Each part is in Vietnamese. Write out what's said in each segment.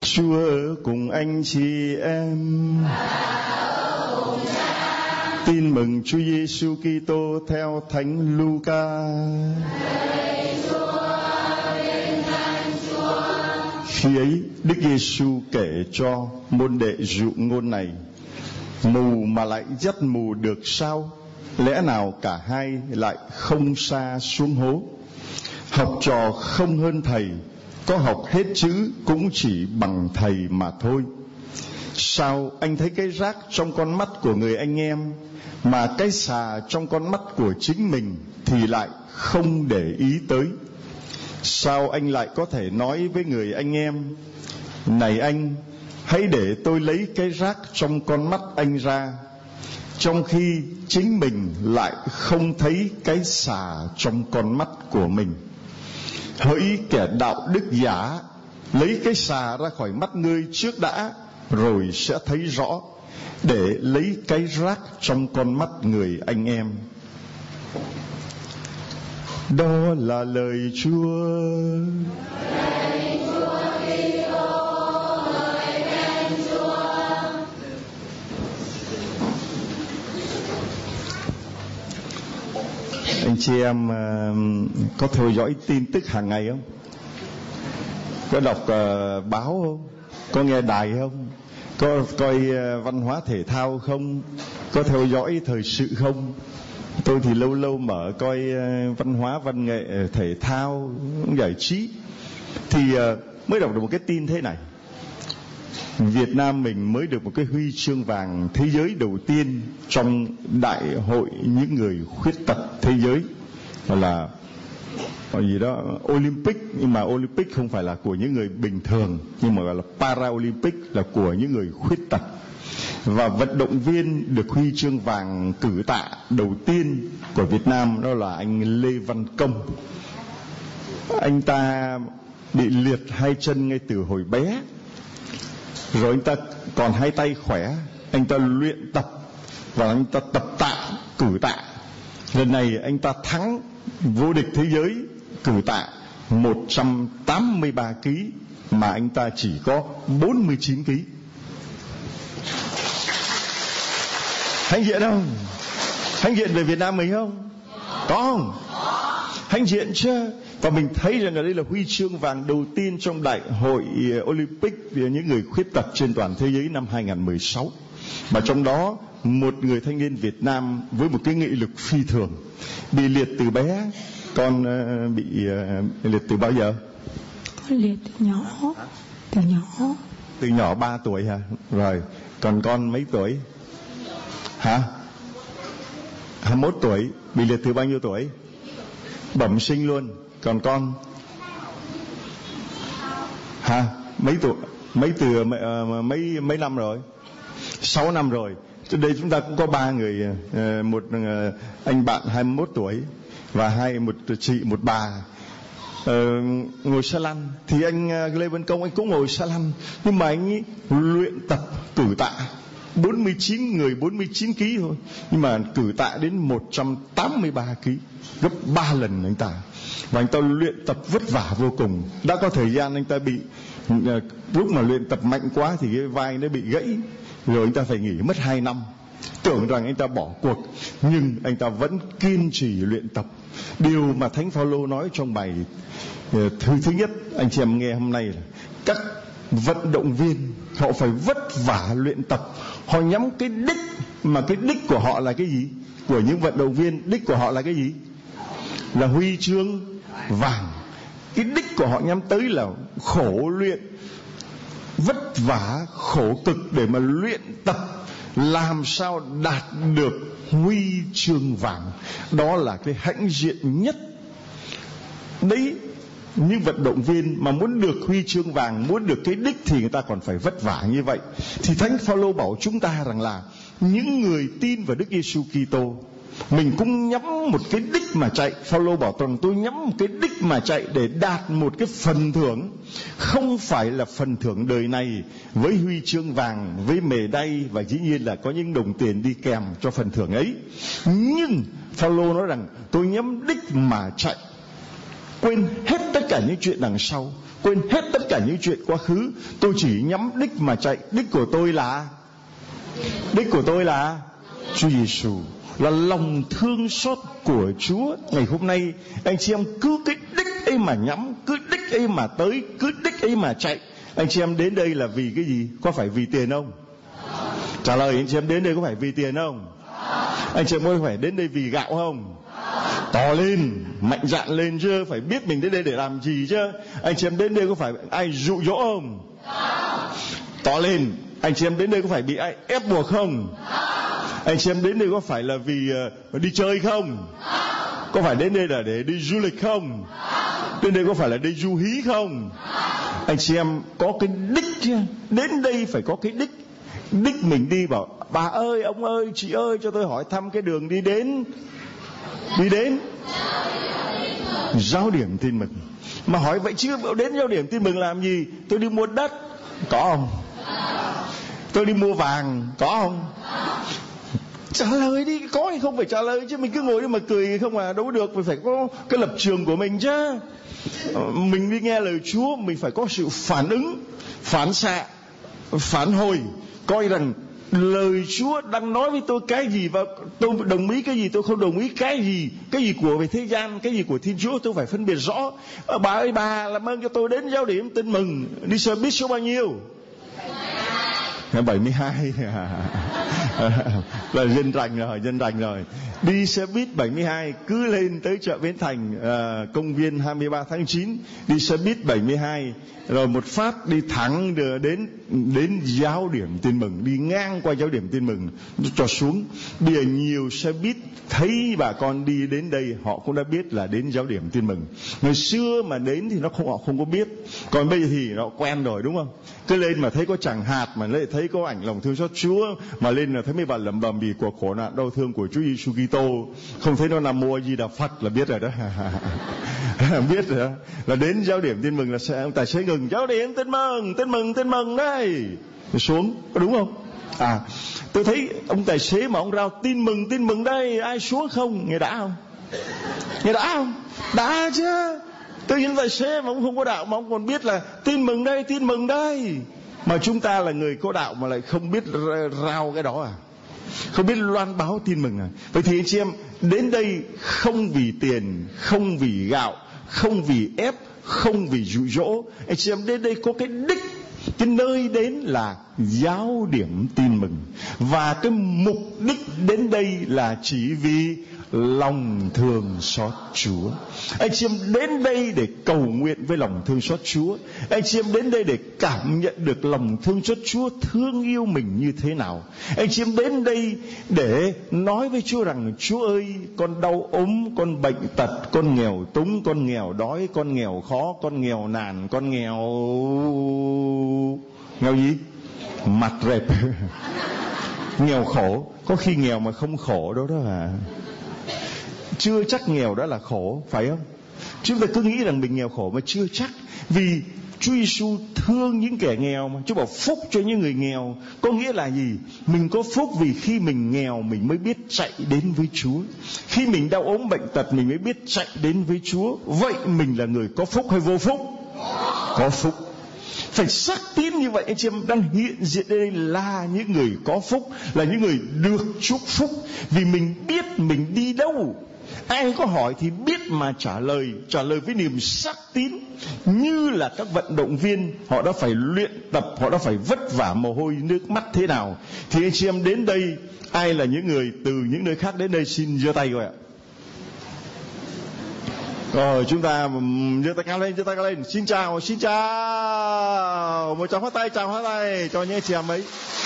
Chúa ở cùng anh chị em. Tin mừng Chúa Giêsu Kitô theo Thánh Luca. Khi ấy, Đức Giêsu kể cho môn đệ dụ ngôn này: mù mà lại dắt mù được sao? Lẽ nào cả hai lại không sa xuống hố? Học trò không hơn thầy, có học hết chữ cũng chỉ bằng thầy mà thôi. Sao anh thấy cái rác trong con mắt của người anh em, mà cái xà trong con mắt của chính mình thì lại không để ý tới? Sao anh lại có thể nói với người anh em: này anh, hãy để tôi lấy cái rác trong con mắt anh ra, trong khi chính mình lại không thấy cái xà trong con mắt của mình? Hỡi kẻ đạo đức giả, lấy cái xà ra khỏi mắt ngươi trước đã, rồi sẽ thấy rõ, để lấy cái rác trong con mắt người anh em. Đó là lời Chúa. Anh chị em có theo dõi tin tức hàng ngày không? Có đọc báo không? Có nghe đài không? Có coi văn hóa thể thao không? Có theo dõi thời sự không? Tôi thì lâu lâu mở coi văn hóa, văn nghệ, thể thao, giải trí. Thì mới đọc được một cái tin thế này: Việt Nam mình mới được một cái huy chương vàng thế giới đầu tiên trong đại hội những người khuyết tật thế giới, gọi là gì đó Olympic, nhưng mà Olympic không phải là của những người bình thường, nhưng mà gọi là Paralympic, là của những người khuyết tật. Và vận động viên được huy chương vàng cử tạ đầu tiên của Việt Nam đó là anh Lê Văn Công. Anh ta bị liệt hai chân ngay từ hồi bé, rồi anh ta còn hai tay khỏe. Anh ta luyện tập và anh ta tập tạ, cử tạ. Lần này anh ta thắng vô địch thế giới cử tạ 183 kg, mà anh ta chỉ có 49 kg. Hãnh diện không? Hãnh diện về Việt Nam mình không? Có không? Hãnh diện chứ. Và mình thấy rằng là đây là huy chương vàng đầu tiên trong đại hội Olympic về những người khuyết tật trên toàn thế giới năm 2016. Và trong đó một người thanh niên Việt Nam với một cái nghị lực phi thường, bị liệt từ bé. Con bị liệt từ bao giờ? Liệt từ nhỏ. Từ nhỏ 3 tuổi hả? Rồi, còn con mấy tuổi? Hả? 21 tuổi. Bị liệt từ bao nhiêu tuổi? Bẩm sinh luôn. Còn con? Hả? Mấy tuổi? Mấy năm rồi? 6 năm rồi. Trên đây chúng ta cũng có 3 người, một anh bạn 21 tuổi và một chị, một bà ngồi xe lăn. Thì anh Lê Văn Công anh cũng ngồi xe lăn, nhưng mà anh ấy luyện tập cử tạ 49 kg thôi, nhưng mà cử tạ đến 183 kg, gấp 3 lần anh ta. Và anh ta luyện tập vất vả vô cùng. Đã có thời gian anh ta bị, lúc mà luyện tập mạnh quá thì cái vai nó bị gãy, rồi anh ta phải nghỉ mất 2 năm. Tưởng rằng anh ta bỏ cuộc, nhưng anh ta vẫn kiên trì luyện tập. Điều mà Thánh Phaolô nói trong bài thứ nhất anh chị em nghe hôm nay là các vận động viên họ phải vất vả luyện tập. Họ nhắm cái đích, mà cái đích của họ là cái gì? Của những vận động viên, đích của họ là cái gì? Là huy chương vàng. Cái đích của họ nhắm tới là khổ luyện, vất vả khổ cực để mà luyện tập làm sao đạt được huy chương vàng. Đó là cái hãnh diện nhất. Đấy, những vận động viên mà muốn được huy chương vàng, muốn được cái đích thì người ta còn phải vất vả như vậy. Thì Thánh Phaolô bảo chúng ta rằng là những người tin vào Đức Giêsu Kitô, mình cũng nhắm một cái đích mà chạy. Phaolô bảo rằng tôi nhắm một cái đích mà chạy để đạt một cái phần thưởng, không phải là phần thưởng đời này với huy chương vàng, với mề đay, và dĩ nhiên là có những đồng tiền đi kèm cho phần thưởng ấy. Nhưng Phaolô nói rằng tôi nhắm đích mà chạy quên hết tất cả những chuyện đằng sau, quên hết tất cả những chuyện quá khứ. Tôi chỉ nhắm đích mà chạy. Đích của tôi là Chúa Giêsu, là lòng thương xót của Chúa. Ngày hôm nay anh chị em cứ cái đích ấy mà nhắm, cứ đích ấy mà tới, cứ đích ấy mà chạy. Anh chị em đến đây là vì cái gì? Có phải vì tiền không? Trả lời anh chị em, đến đây có phải vì tiền không? Anh chị em có phải đến đây vì gạo không? To lên, mạnh dạn lên chứ, phải biết mình đến đây để làm gì chứ. Anh chị em đến đây có phải ai dụ dỗ không? To lên. Anh chị em đến đây có phải bị ai ép buộc không? Anh chị em đến đây có phải là vì đi chơi không? Có phải đến đây là để đi du lịch không? Đến đây có phải là đi du hí không? Anh chị em có cái đích chứ. Đến đây phải có cái đích. Đích mình đi bảo bà ơi, ông ơi, chị ơi, cho tôi hỏi thăm cái đường đi đến Giáo điểm Tin Mừng. Mà hỏi vậy chứ đến Giáo điểm Tin Mừng làm gì? Tôi đi mua đất, có không? Tôi đi mua vàng, có không? Trả lời đi, có hay không phải trả lời chứ. Mình cứ ngồi đi mà cười không à, đâu được. Mình phải có cái lập trường của mình chứ. Mình đi nghe lời Chúa, mình phải có sự phản ứng, phản xạ, phản hồi, coi rằng lời Chúa đang nói với tôi cái gì, và tôi đồng ý cái gì, tôi không đồng ý cái gì của về thế gian, cái gì của Thiên Chúa, tôi phải phân biệt rõ. Bà ơi, bà làm ơn cho tôi đến Giáo điểm Tin Mừng, đi xe buýt số bao nhiêu? 72 là dân rành rồi. Đi xe buýt 72 cứ lên tới chợ Bến Thành, công viên 23 tháng 9, đi xe buýt 72 rồi một phát đi thẳng đến Giáo điểm Tin Mừng, đi ngang qua Giáo điểm Tin Mừng cho xuống. Bây giờ nhiều xe buýt thấy bà con đi đến đây họ cũng đã biết là đến Giáo điểm Tin Mừng. Ngày xưa mà đến thì họ không có biết, còn bây giờ thì họ quen rồi, đúng không? Cứ lên mà thấy có chẳng hạt, mà lại thấy có ảnh lòng thương xót Chúa, mà lên là thấy mấy bà lẩm bẩm vì cuộc khổ nạn đau thương của Chúa Giêsu Kitô, không thấy nó Nam Mô A Di Đà Phật là biết rồi đó. Biết rồi đó. Là đến Giáo điểm Tin Mừng là ông tài xế ngừng, Giáo điểm Tin Mừng đây, xuống, có đúng không? Tôi thấy ông tài xế mà ông rao tin mừng đây, ai xuống không? Nghe đã không? Đã chứ. Tự nhiên tài xế mà ông không có đạo mà ông còn biết là tin mừng đây. Mà chúng ta là người có đạo mà lại không biết rao cái đó à? Không biết loan báo tin mừng à? Vậy thì anh chị em đến đây không vì tiền, không vì gạo, không vì ép, không vì dụ dỗ. Anh chị em đến đây có cái đích, cái nơi đến là Giáo điểm Tin Mừng, và cái mục đích đến đây là chỉ vì lòng thương xót Chúa. Anh chị em đến đây để cầu nguyện với lòng thương xót Chúa. Anh chị em đến đây để cảm nhận được lòng thương xót Chúa thương yêu mình như thế nào. Anh chị em đến đây để nói với Chúa rằng Chúa ơi, con đau ốm, con bệnh tật, con nghèo túng, con nghèo đói, con nghèo khó, con nghèo nàn, con nghèo gì? Mặt rệp. Nghèo khổ. Có khi nghèo mà không khổ đó à. Chưa chắc nghèo đã là khổ, phải không? Chúng ta cứ nghĩ rằng mình nghèo khổ mà chưa chắc. Vì Chúa Giêsu thương những kẻ nghèo mà. Chúa bảo phúc cho những người nghèo. Có nghĩa là gì? Mình có phúc vì khi mình nghèo mình mới biết chạy đến với Chúa. Khi mình đau ốm bệnh tật mình mới biết chạy đến với Chúa. Vậy mình là người có phúc hay vô phúc? Có phúc. Phải xác tín như vậy. Anh chị em đang hiện diện đây là những người có phúc, là những người được chúc phúc. Vì mình biết mình đi đâu. Ai có hỏi thì biết mà trả lời với niềm xác tín. Như là các vận động viên, họ đã phải luyện tập, họ đã phải vất vả mồ hôi nước mắt thế nào. Thì anh chị em đến đây, ai là những người từ những nơi khác đến đây xin giơ tay rồi ạ. Rồi chúng ta giơ tay cao lên. Xin chào. Một tràng phát tay, cho những chị em ấy.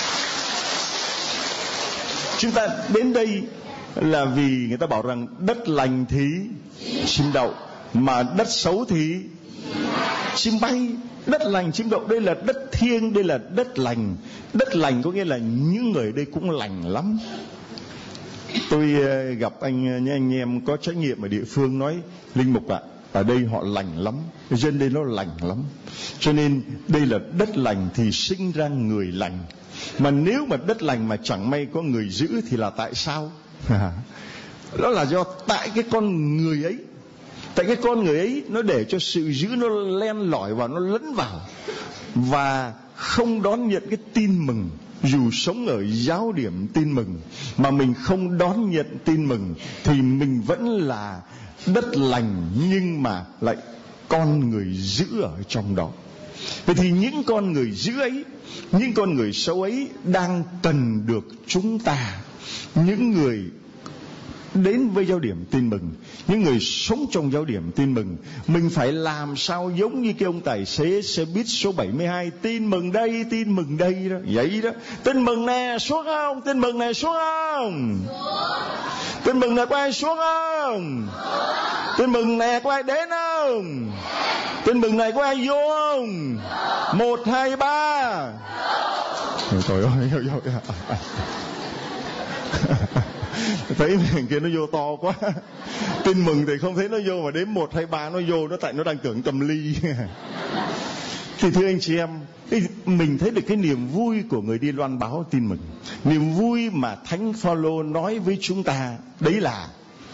Chúng ta đến đây là vì người ta bảo rằng đất lành thì chim đậu, mà đất xấu thì chim bay. Đất lành chim đậu, đây là đất thiêng, đây là đất lành. Đất lành có nghĩa là những người đây cũng lành lắm. Tôi gặp anh em có trách nhiệm ở địa phương nói, linh mục ạ, ở đây họ lành lắm, dân đây nó lành lắm, cho nên đây là đất lành thì sinh ra người lành. Mà nếu mà đất lành mà chẳng may có người giữ thì là tại sao? Đó là do tại cái con người ấy. Tại cái con người ấy nó để cho sự dữ nó len lỏi vào, nó lẫn vào và không đón nhận cái tin mừng. Dù sống ở giáo điểm tin mừng mà mình không đón nhận tin mừng thì mình vẫn là đất lành, nhưng mà lại con người dữ ở trong đó. Vậy thì những con người dữ ấy, những con người xấu ấy đang cần được chúng ta, những người đến với giáo điểm tin mừng, những người sống trong giáo điểm tin mừng, mình phải làm sao giống như cái ông tài xế xe buýt số 72, tin mừng đây đó, vậy đó. Tin mừng nè, xuống không? Tin mừng nè, xuống không? Tin mừng nè, có ai xuống không? Tin mừng nè, có ai đến không? Tin mừng này có ai vô không? 1, 2, 3. Trời ơi, thấy thằng kia nó vô to quá. Tin mừng thì không thấy nó vô, mà đến 1, 2, 3 nó vô, nó tại nó đang tưởng cầm ly. Thì thưa anh chị em, mình thấy được cái niềm vui của người đi loan báo tin mừng. Niềm vui mà Thánh Phaolô nói với chúng ta, đấy là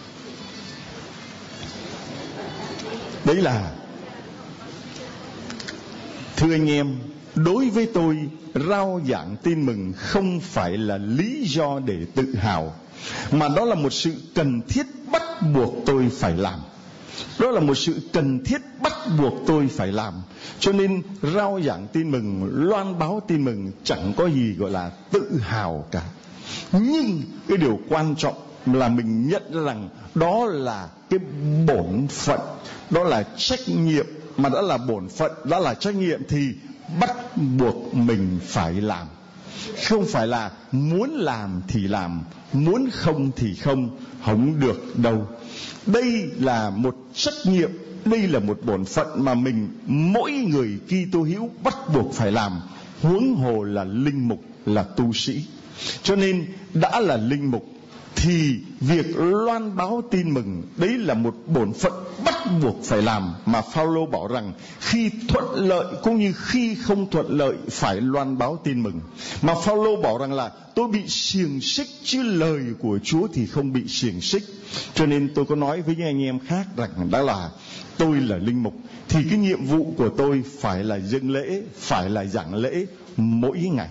thưa anh em, đối với tôi, rao giảng tin mừng không phải là lý do để tự hào, mà đó là một sự cần thiết bắt buộc tôi phải làm. Đó là một sự cần thiết bắt buộc tôi phải làm. Cho nên rao giảng tin mừng, loan báo tin mừng chẳng có gì gọi là tự hào cả. Nhưng cái điều quan trọng là mình nhận rằng đó là cái bổn phận, đó là trách nhiệm. Mà đã là bổn phận, đã là trách nhiệm thì bắt buộc mình phải làm. Không phải là muốn làm thì làm, muốn không thì không được đâu. Đây là một trách nhiệm, đây là một bổn phận mà mình, mỗi người Kitô hữu bắt buộc phải làm, huống hồ là linh mục, là tu sĩ. Cho nên đã là linh mục thì việc loan báo tin mừng đấy là một bổn phận bắt buộc phải làm, mà Phaolô bảo rằng khi thuận lợi cũng như khi không thuận lợi phải loan báo tin mừng. Mà Phaolô bảo rằng là tôi bị xiềng xích chứ lời của Chúa thì không bị xiềng xích. Cho nên tôi có nói với những anh em khác rằng đã là tôi là linh mục thì cái nhiệm vụ của tôi phải là dâng lễ, phải là giảng lễ mỗi ngày.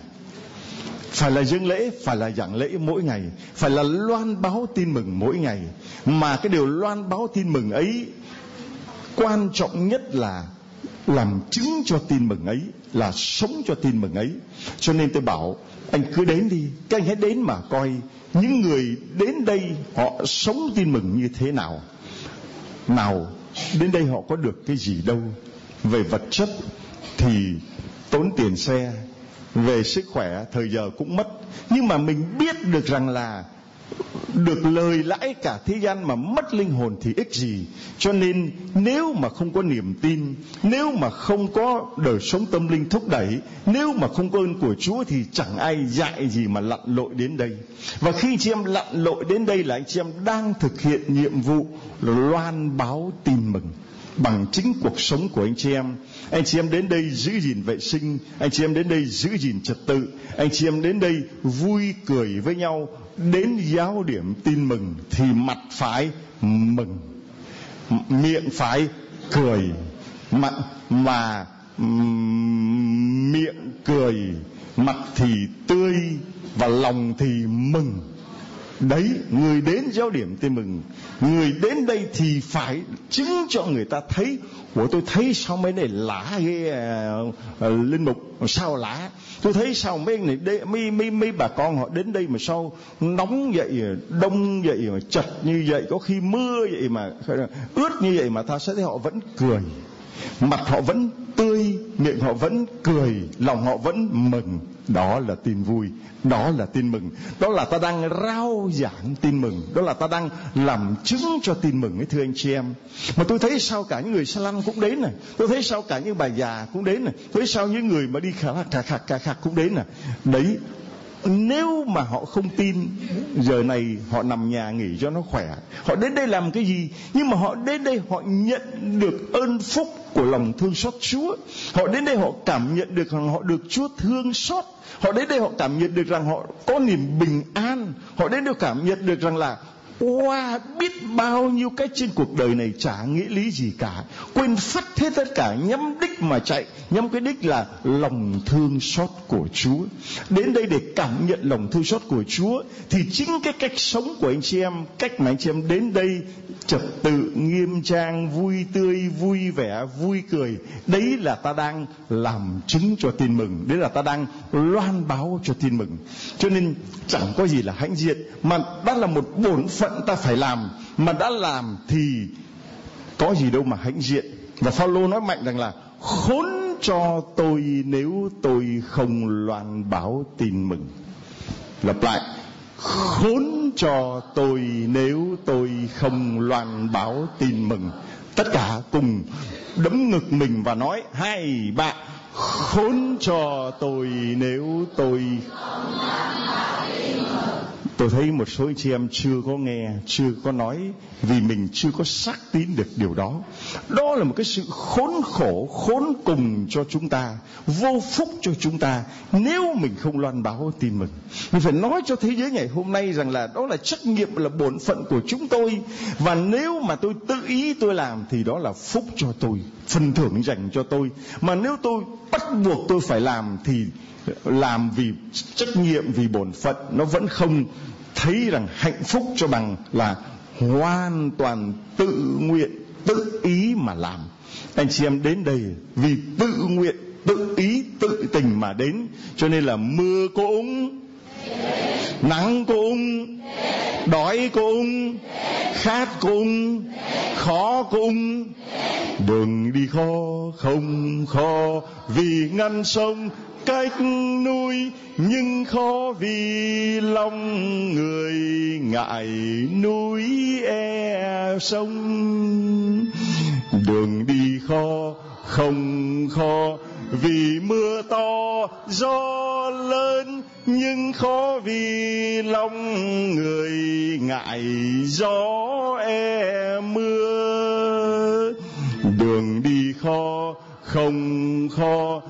Phải là dâng lễ, phải là giảng lễ mỗi ngày, phải là loan báo tin mừng mỗi ngày. Mà cái điều loan báo tin mừng ấy, quan trọng nhất là làm chứng cho tin mừng ấy, là sống cho tin mừng ấy. Cho nên tôi bảo anh cứ đến đi, các anh hãy đến mà coi những người đến đây họ sống tin mừng như thế nào. Nào, đến đây họ có được cái gì đâu. Về vật chất thì tốn tiền xe, về sức khỏe thời giờ cũng mất, nhưng mà mình biết được rằng là được lời lãi cả thế gian mà mất linh hồn thì ích gì. Cho nên nếu mà không có niềm tin, nếu mà không có đời sống tâm linh thúc đẩy, nếu mà không có ơn của Chúa thì chẳng ai dạy gì mà lặn lội đến đây. Và khi chị em lặn lội đến đây là anh chị em đang thực hiện nhiệm vụ loan báo tin mừng bằng chính cuộc sống của anh chị em. Anh chị em đến đây giữ gìn vệ sinh, anh chị em đến đây giữ gìn trật tự, anh chị em đến đây vui cười với nhau. Đến giáo điểm tin mừng thì mặt phải mừng, miệng phải cười, mà miệng cười, mặt thì tươi và lòng thì mừng. Đấy, người đến giáo điểm tin mừng, người đến đây thì phải chứng cho người ta thấy. Ủa tôi thấy sao mấy này lạ ghê linh mục, sao lạ? Tôi thấy sao mấy này mấy bà con họ đến đây mà sao nóng vậy, đông vậy mà chật như vậy, có khi mưa vậy mà ướt như vậy mà ta sẽ thấy họ vẫn cười, mặt họ vẫn tươi, miệng họ vẫn cười, lòng họ vẫn mừng. Đó là tin vui, đó là tin mừng, đó là ta đang rao giảng tin mừng, đó là ta đang làm chứng cho tin mừng ấy, thưa anh chị em. Mà tôi thấy sao cả những người xa lăng cũng đến này, tôi thấy sao cả những bà già cũng đến này, tôi thấy sao những người mà đi khạc cũng đến này. Đấy, nếu mà họ không tin, giờ này họ nằm nhà nghỉ cho nó khỏe. Họ đến đây làm cái gì? Nhưng mà họ đến đây họ nhận được ơn phúc của lòng thương xót Chúa. Họ đến đây họ cảm nhận được rằng họ được Chúa thương xót. Họ đến đây họ cảm nhận được rằng họ có niềm bình an. Họ đến đây cảm nhận được rằng là biết bao nhiêu cách trên cuộc đời này chả nghĩa lý gì cả, quên phắt hết tất cả, nhắm đích mà chạy. Nhắm cái đích là lòng thương xót của Chúa. Đến đây để cảm nhận lòng thương xót của Chúa thì chính cái cách sống của anh chị em, cách mà anh chị em đến đây trật tự nghiêm trang, vui tươi, vui vẻ, vui cười, đấy là ta đang làm chứng cho tin mừng, đấy là ta đang loan báo cho tin mừng. Cho nên chẳng có gì là hãnh diện, mà đó là một bổn phận ta phải làm, mà đã làm thì có gì đâu mà hãnh diện. Và Phaolô nói mạnh rằng là khốn cho tôi nếu tôi không loan báo tin mừng. Lặp lại, khốn cho tôi nếu tôi không loan báo tin mừng. Tất cả cùng đấm ngực mình và nói 2, 3, khốn cho tôi nếu tôi không loan báo tin mừng. Tôi thấy một số anh chị em chưa có nghe, chưa có nói, vì mình chưa có xác tín được điều đó. Đó là một cái sự khốn khổ, khốn cùng cho chúng ta, vô phúc cho chúng ta nếu mình không loan báo tin mừng. Mình phải nói cho thế giới ngày hôm nay rằng là đó là trách nhiệm, là bổn phận của chúng tôi. Và nếu mà tôi tự ý tôi làm thì đó là phúc cho tôi, phần thưởng dành cho tôi. Mà nếu tôi bắt buộc tôi phải làm thì làm vì trách nhiệm, vì bổn phận, nó vẫn không thấy rằng hạnh phúc cho bằng là hoàn toàn tự nguyện, tự ý mà làm. Anh chị em đến đây vì tự nguyện, tự ý, tự tình mà đến. Cho nên là mưa cũng, nắng cũng, đói cũng, khát cũng, khó cũng, đường đi không khó vì ngăn sông cách núi, nhưng khó vì lòng người ngại núi e sông. Đường đi không khó vì mưa to gió lớn, nhưng khó vì lòng người ngại gió e mưa. Đường đi không khó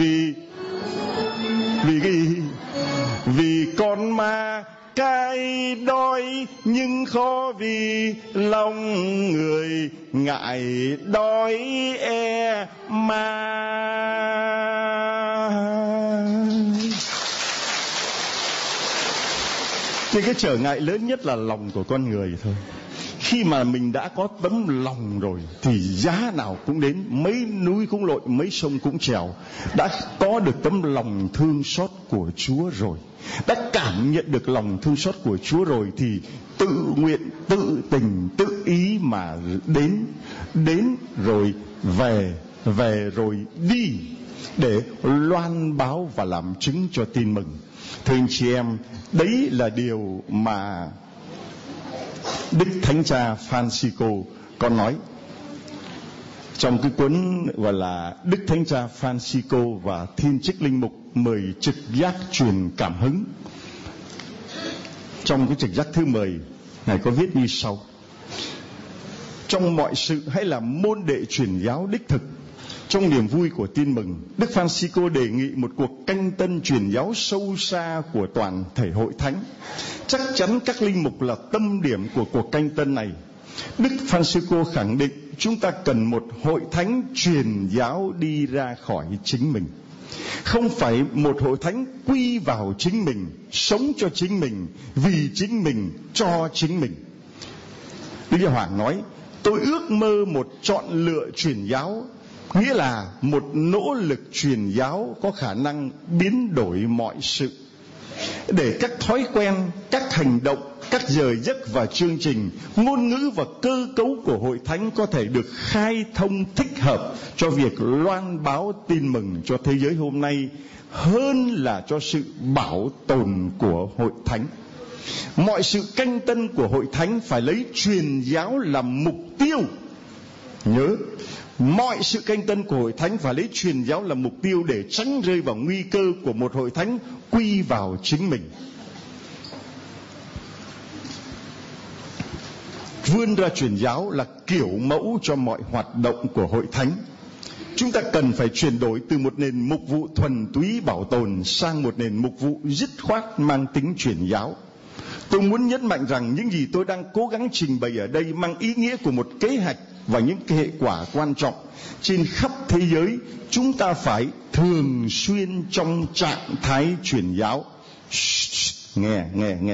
vì con ma cái đói, nhưng khó vì lòng người ngại đói e ma. Thì cái trở ngại lớn nhất là lòng của con người thôi. Khi mà mình đã có tấm lòng rồi thì giá nào cũng đến, mấy núi cũng lội, mấy sông cũng trèo. Đã có được tấm lòng thương xót của Chúa rồi, đã cảm nhận được lòng thương xót của Chúa rồi thì tự nguyện, tự tình, tự ý mà đến rồi về rồi đi để loan báo và làm chứng cho tin mừng. Thưa anh chị em, đấy là điều mà Đức Thánh Cha Francisco có nói trong cái cuốn gọi là Đức Thánh Cha Francisco và Thiên Trích Linh Mục 10 trực giác truyền cảm hứng. Trong cái trực giác thứ 10, Ngài có viết như sau: trong mọi sự hãy là môn đệ truyền giáo đích thực. Trong niềm vui của tin mừng, Đức Francisco đề nghị một cuộc canh tân truyền giáo sâu xa của toàn thể hội thánh. Chắc chắn các linh mục là tâm điểm của cuộc canh tân này. Đức Francisco khẳng định chúng ta cần một hội thánh truyền giáo đi ra khỏi chính mình. Không phải một hội thánh quy vào chính mình, sống cho chính mình, vì chính mình, cho chính mình. Đức Giáo Hoàng nói, tôi ước mơ một chọn lựa truyền giáo, nghĩa là một nỗ lực truyền giáo có khả năng biến đổi mọi sự, để các thói quen, các hành động, các giờ giấc và chương trình, ngôn ngữ và cơ cấu của hội thánh có thể được khai thông thích hợp cho việc loan báo tin mừng cho thế giới hôm nay, hơn là cho sự bảo tồn của hội thánh. Mọi sự canh tân của hội thánh phải lấy truyền giáo làm mục tiêu. Nhớ, mọi sự canh tân của hội thánh phải lấy truyền giáo làm mục tiêu để tránh rơi vào nguy cơ của một hội thánh quy vào chính mình. Vươn ra truyền giáo là kiểu mẫu cho mọi hoạt động của hội thánh. Chúng ta cần phải chuyển đổi từ một nền mục vụ thuần túy bảo tồn sang một nền mục vụ dứt khoát mang tính truyền giáo. Tôi muốn nhấn mạnh rằng những gì tôi đang cố gắng trình bày ở đây mang ý nghĩa của một kế hoạch và những hệ quả quan trọng. Trên khắp thế giới, chúng ta phải thường xuyên trong trạng thái truyền giáo. Nghe.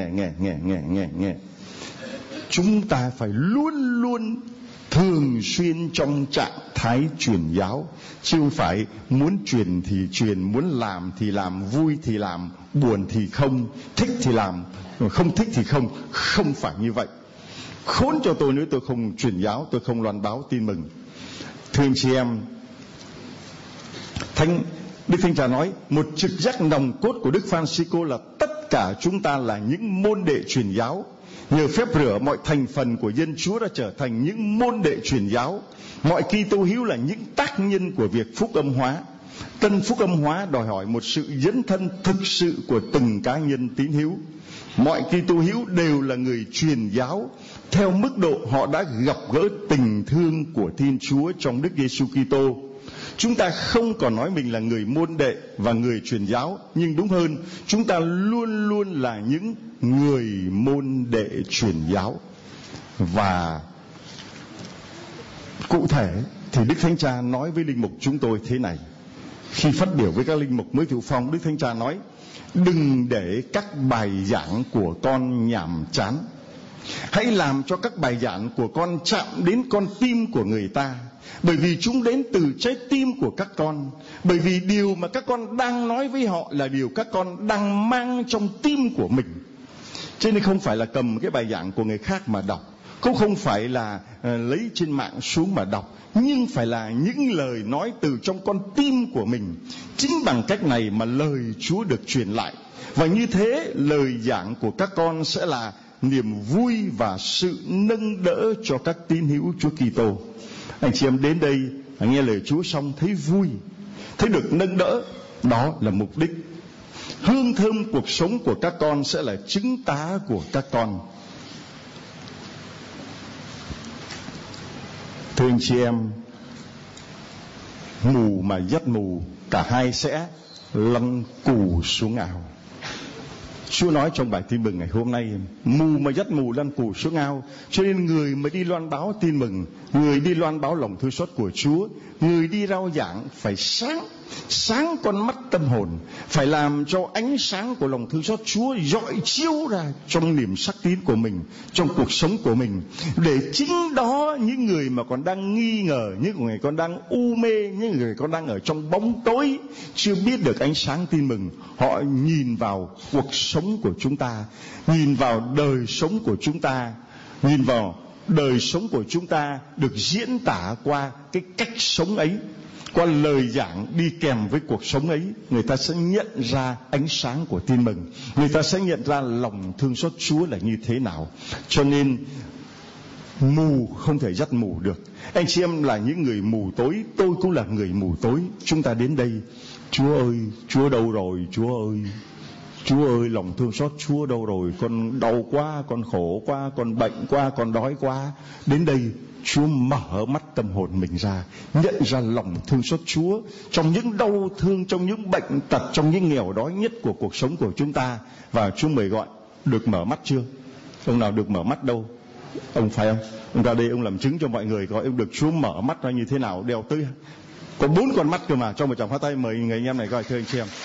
Chúng ta phải luôn luôn thường xuyên trong trạng thái truyền giáo, chứ không phải muốn truyền thì truyền, muốn làm thì làm, vui thì làm, buồn thì không, thích thì làm, không thích thì không phải như vậy. Khốn cho tôi nếu tôi không truyền giáo, tôi không loan báo tin mừng. Thưa anh chị em, Đức Thánh Cha nói một trực giác nòng cốt của Đức Francisco là tất cả chúng ta là những môn đệ truyền giáo. Nhờ phép rửa, mọi thành phần của dân Chúa đã trở thành những môn đệ truyền giáo. Mọi Kitô hữu là những tác nhân của việc phúc âm hóa. Tân phúc âm hóa đòi hỏi một sự dấn thân thực sự của từng cá nhân tín hữu. Mọi Kitô hữu đều là người truyền giáo theo mức độ họ đã gặp gỡ tình thương của Thiên Chúa trong Đức Giêsu Kitô. Chúng ta không còn nói mình là người môn đệ và người truyền giáo, nhưng đúng hơn, chúng ta luôn luôn là những người môn đệ truyền giáo. Và cụ thể thì Đức Thánh Cha nói với linh mục chúng tôi thế này. Khi phát biểu với các linh mục mới thụ phong, Đức Thánh Cha nói: đừng để các bài giảng của con nhàm chán. Hãy làm cho các bài giảng của con chạm đến con tim của người ta, bởi vì chúng đến từ trái tim của các con. Bởi vì điều mà các con đang nói với họ là điều các con đang mang trong tim của mình. Cho nên không phải là cầm cái bài giảng của người khác mà đọc, cũng không phải là lấy trên mạng xuống mà đọc, nhưng phải là những lời nói từ trong con tim của mình. Chính bằng cách này mà lời Chúa được truyền lại. Và như thế lời giảng của các con sẽ là niềm vui và sự nâng đỡ cho các tín hữu Chúa Kitô. Anh chị em đến đây nghe lời Chúa xong thấy vui, thấy được nâng đỡ, đó là mục đích. Hương thơm cuộc sống của các con sẽ là chứng tá của các con. Thưa anh chị em, mù mà dắt mù, cả hai sẽ lăn cù xuống ao. Chúa nói trong bài tin mừng ngày hôm nay, mù mà dắt mù lăn cù xuống ao. Cho nên người mà đi loan báo tin mừng, người đi loan báo lòng thương xót của Chúa, người đi rao giảng phải sáng con mắt tâm hồn, phải làm cho ánh sáng của lòng thương xót Chúa rọi chiếu ra trong niềm sắc tín của mình, trong cuộc sống của mình, để chính đó những người mà còn đang nghi ngờ, những người còn đang u mê, những người còn đang ở trong bóng tối, chưa biết được ánh sáng tin mừng, họ nhìn vào cuộc sống của chúng ta, nhìn vào đời sống của chúng ta, nhìn vào đời sống của chúng ta được diễn tả qua cái cách sống ấy, qua lời giảng đi kèm với cuộc sống ấy, người ta sẽ nhận ra ánh sáng của tin mừng, người ta sẽ nhận ra lòng thương xót Chúa là như thế nào. Cho nên mù không thể dắt mù được. Anh chị em là những người mù tối, tôi cũng là người mù tối. Chúng ta đến đây, Chúa ơi, Chúa đâu rồi? Chúa ơi, lòng thương xót Chúa đâu rồi? Con đau quá, con khổ quá, con bệnh quá, con đói quá. Đến đây Chúa mở mắt tâm hồn mình ra, nhận ra lòng thương xót Chúa trong những đau thương, trong những bệnh tật, trong những nghèo đói nhất của cuộc sống của chúng ta. Và Chúa mời gọi, được mở mắt chưa? Ông nào được mở mắt đâu? Ông phải không? Ông ra đây ông làm chứng cho mọi người coi ông được Chúa mở mắt ra như thế nào. Đeo tới có 4 con mắt cơ mà. Cho một tràng pháo tay mời người anh em này coi, thưa anh chị em.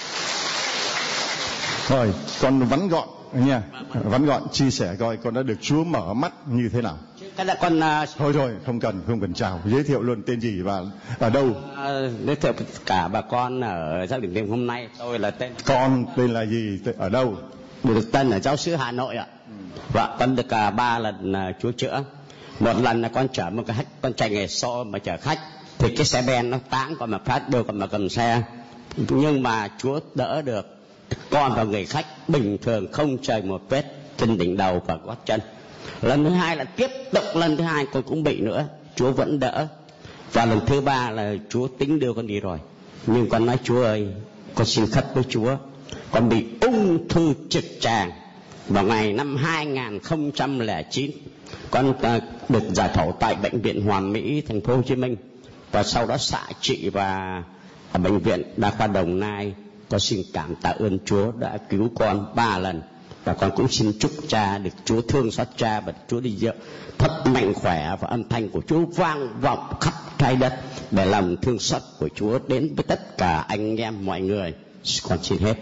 Rồi, con vắn gọn nha, vắn gọn chia sẻ coi con đã được Chúa mở mắt như thế nào. Cái là con thôi không cần chào, giới thiệu luôn tên gì và ở đâu. Giới thiệu cả bà con ở gia đình đêm hôm nay. Tôi là con tên là gì, ở đâu? Được Tân ở Giáo xứ Hà Nội ạ. Và con được 3 lần Chúa chữa. Một lần là con chở một cái khách, con chạy nghề xô mà chở khách, thì cái xe ben nó táng con mà phát đưa con mà cầm xe, nhưng mà Chúa đỡ được con và người khách bình thường, không chảy một vết trên đỉnh đầu và gót chân. Lần thứ hai là tiếp tục, lần thứ hai con cũng bị nữa, Chúa vẫn đỡ. Và lần thứ 3 là Chúa tính đưa con đi rồi, nhưng con nói Chúa ơi, con xin khất với Chúa, con bị ung thư trực tràng vào ngày năm 2009. Con được giải phẫu tại bệnh viện Hoàn Mỹ, thành phố Hồ Chí Minh, và sau đó xạ trị và ở bệnh viện Đa khoa Đồng Nai. Con xin cảm tạ ơn Chúa đã cứu con 3 lần. Và con cũng xin chúc cha được Chúa thương xót cha và Chúa đi dự thật mạnh khỏe, và âm thanh của Chúa vang vọng khắp trái đất để lòng thương xót của Chúa đến với tất cả anh em mọi người. Con xin hết.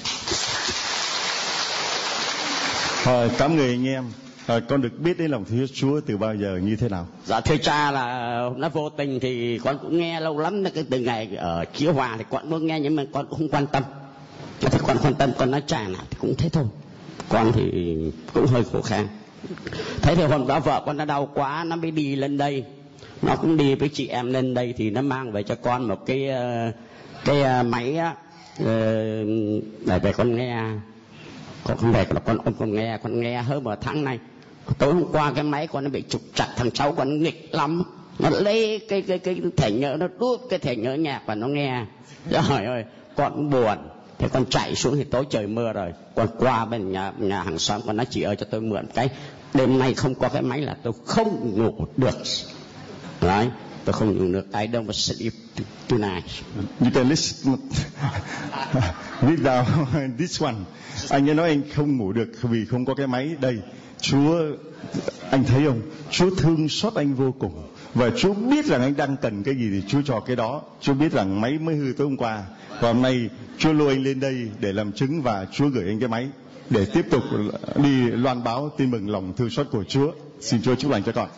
Cảm ơn anh em. Con được biết đến lòng thương Chúa từ bao giờ, như thế nào? Dạ thưa cha, là nó vô tình thì con cũng nghe lâu lắm, từ ngày ở Chiếu Hòa thì con cũng nghe, nhưng mà con cũng không quan tâm. Thì con quan tâm, con nói cha nào thì cũng thế thôi. Con thì cũng hơi khổ khan. Thế thì hôm đó vợ con nó đau quá, nó mới đi lên đây. Nó cũng đi với chị em lên đây, thì nó mang về cho con một cái máy á, để về con nghe. Con về là con nghe hơn một tháng nay. Tối hôm qua cái máy con nó bị trục trặc, thằng cháu con nghịch lắm. Nó lấy cái thẻ nhớ, nó đút cái thẻ nhớ nhạc và nó nghe. Trời ơi, con cũng buồn. Thế con chạy xuống, thì tối trời mưa rồi. Con qua bên nhà hàng xóm, con nói chị ơi cho tôi mượn cái. Đêm nay không có cái máy là tôi không ngủ được. Đấy, tôi không ngủ được. I don't sleep tonight. You can listen without this one. Anh ấy nói anh không ngủ được vì không có cái máy đây. Chúa, anh thấy không? Chúa thương xót anh vô cùng. Và Chúa biết rằng anh đang cần cái gì thì Chúa cho cái đó. Chúa biết rằng máy mới hư tối hôm qua, và hôm nay Chúa lôi anh lên đây để làm chứng, và Chúa gửi anh cái máy để tiếp tục đi loan báo tin mừng lòng thương xót của Chúa. Xin Chúa chúc lành cho con.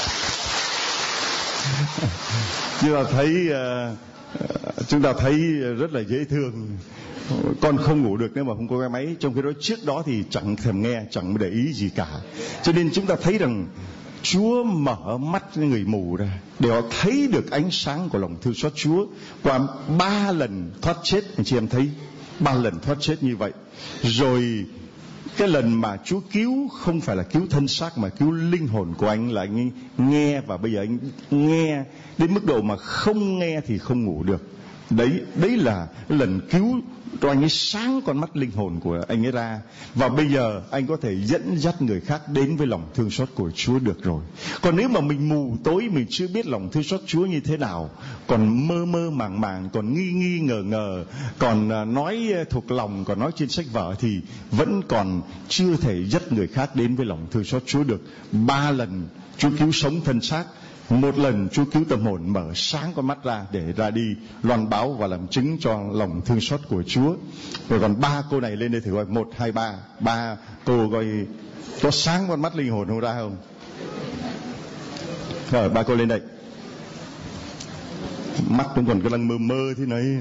Chúng ta thấy rất là dễ thương. Con không ngủ được nếu mà không có cái máy. Trong khi đó trước đó thì chẳng thèm nghe, chẳng để ý gì cả. Cho nên chúng ta thấy rằng Chúa mở mắt người mù ra để họ thấy được ánh sáng của lòng thương xót Chúa. Qua 3 lần thoát chết, anh chị em thấy 3 lần thoát chết như vậy. Rồi cái lần mà Chúa cứu không phải là cứu thân xác mà cứu linh hồn của anh, là anh nghe, và bây giờ anh nghe đến mức độ mà không nghe thì không ngủ được. Đấy là lần cứu cho anh ấy sáng con mắt linh hồn của anh ấy ra, và bây giờ anh có thể dẫn dắt người khác đến với lòng thương xót của Chúa được rồi. Còn nếu mà mình mù tối, mình chưa biết lòng thương xót Chúa như thế nào, còn mơ mơ màng màng, còn nghi ngờ, còn nói thuộc lòng, còn nói trên sách vở, thì vẫn còn chưa thể dắt người khác đến với lòng thương xót Chúa được. 3 lần Chúa cứu sống thân xác, 1 lần Chúa cứu tâm hồn, mở sáng con mắt ra để ra đi loan báo và làm chứng cho lòng thương xót của Chúa. Rồi còn 3 cô này lên đây thử coi, 1, 2, 3. 3 cô coi có sáng con mắt linh hồn không ra không? Rồi 3 cô lên đây. Mắt cũng còn đang mơ thế này.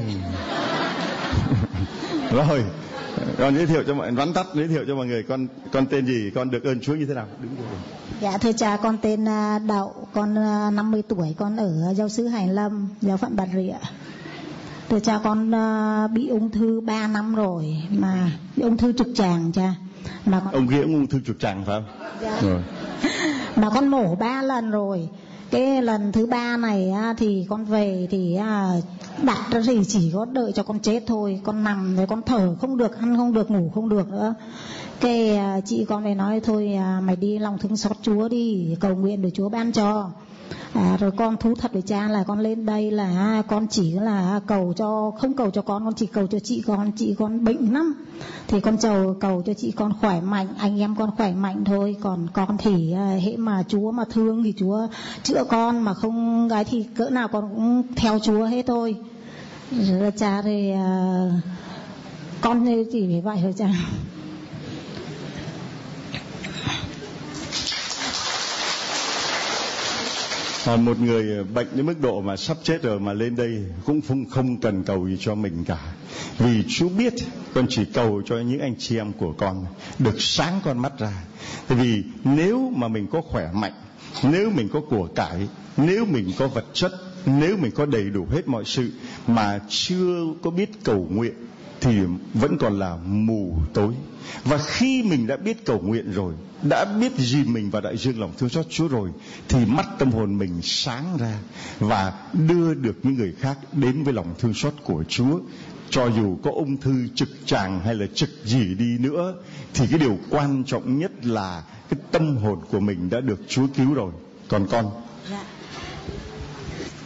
Rồi, con giới thiệu cho mọi người, vắn tắt giới thiệu cho mọi người, con tên gì, con được ơn Chúa như thế nào? Đứng đây. Dạ thưa cha, con tên Đậu, con 50 tuổi, con ở giáo xứ Hải Lâm, giáo phận Bà Rịa. Thưa cha, con bị ung thư 3 năm rồi, mà bị ung thư trực tràng cha. Mà con... Ông kia cũng ung thư trực tràng phải không? Dạ. Rồi. Mà con mổ 3 lần rồi. Cái lần thứ 3 này thì con về thì đặt ra thì chỉ có đợi cho con chết thôi. Con nằm rồi con thở không được, ăn không được, ngủ không được nữa. Cái chị con về nói thôi mày đi lòng thương xót Chúa đi, cầu nguyện để Chúa ban cho. Rồi con thú thật với cha là con lên đây là con chỉ là không cầu cho con chỉ cầu cho chị con bệnh lắm, thì con cầu cho chị con khỏe mạnh, anh em con khỏe mạnh thôi. Còn con thì hễ mà Chúa mà thương thì Chúa chữa con, mà không cái thì cỡ nào con cũng theo Chúa hết thôi. Rồi cha thì con chỉ phải vậy thôi cha. Một người bệnh đến mức độ mà sắp chết rồi mà lên đây cũng không cần cầu gì cho mình cả, vì Chúa biết con chỉ cầu cho những anh chị em của con được sáng con mắt ra. Tại vì nếu mà mình có khỏe mạnh, nếu mình có của cải, nếu mình có vật chất, nếu mình có đầy đủ hết mọi sự mà chưa có biết cầu nguyện thì vẫn còn là mù tối. Và khi mình đã biết cầu nguyện rồi, đã biết dìm mình vào đại dương lòng thương xót Chúa rồi, thì mắt tâm hồn mình sáng ra và đưa được những người khác đến với lòng thương xót của Chúa. Cho dù có ung thư trực tràng hay là trực gì đi nữa, thì cái điều quan trọng nhất là cái tâm hồn của mình đã được Chúa cứu rồi. Còn con? Dạ.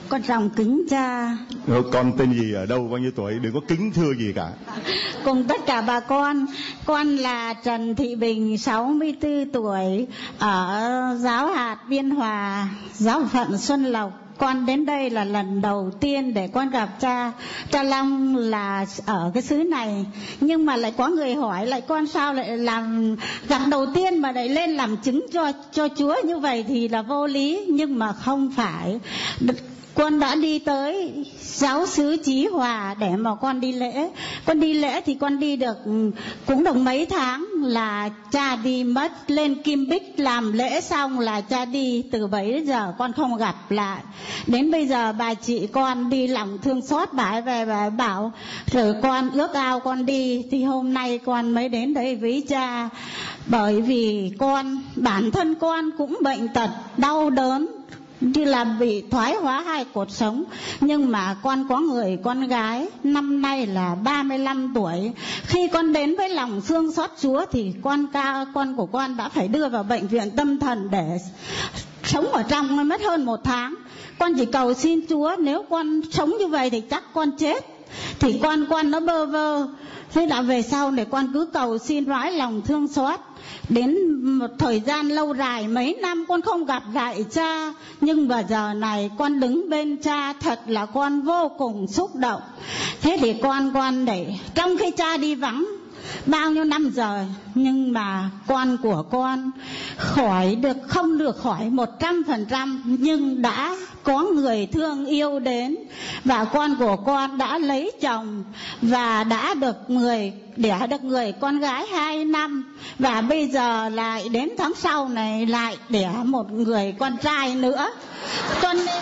Con trọng kính cha. Con tên gì, ở đâu, bao nhiêu tuổi? Đừng có kính thưa gì cả. Cùng tất cả bà con là Trần Thị Bình, 64 tuổi, ở giáo hạt Biên Hòa, giáo phận Xuân Lộc. Con đến đây là lần đầu tiên để con gặp cha Long là ở cái xứ này. Nhưng mà lại có người hỏi lại con sao lại làm gặp đầu tiên mà lại lên làm chứng cho Chúa như vậy thì là vô lý. Nhưng mà không phải. Con đã đi tới giáo xứ Chí Hòa để mà con đi lễ. Con đi lễ thì con đi được cũng được mấy tháng là cha đi mất. Lên Kim Bích làm lễ xong là cha đi, từ bấy đến giờ con không gặp lại. Đến bây giờ bà chị con đi lòng thương xót, bà ấy về bà ấy bảo rồi con ước ao con đi. Thì hôm nay con mới đến đây với cha, bởi vì bản thân con cũng bệnh tật đau đớn, như là bị thoái hóa hai cột sống. Nhưng mà con có người con gái năm nay là 35 tuổi. Khi con đến với lòng thương xót Chúa thì con của con đã phải đưa vào bệnh viện tâm thần để sống ở trong mất hơn 1 tháng. Con chỉ cầu xin Chúa, nếu con sống như vậy thì chắc con chết. Thì con nó bơ vơ. Thế là về sau này con cứ cầu xin mãi lòng thương xót. Đến một thời gian lâu dài, mấy năm con không gặp lại cha. Nhưng mà giờ này con đứng bên cha, thật là con vô cùng xúc động. Thế thì con để trong khi cha đi vắng bao nhiêu năm rồi, nhưng mà con của con không được khỏi 100%, nhưng đã có người thương yêu đến. Và con của con đã lấy chồng và đã đẻ được người con gái 2 năm. Và bây giờ lại đến tháng sau này lại đẻ một người con trai nữa. Cho nên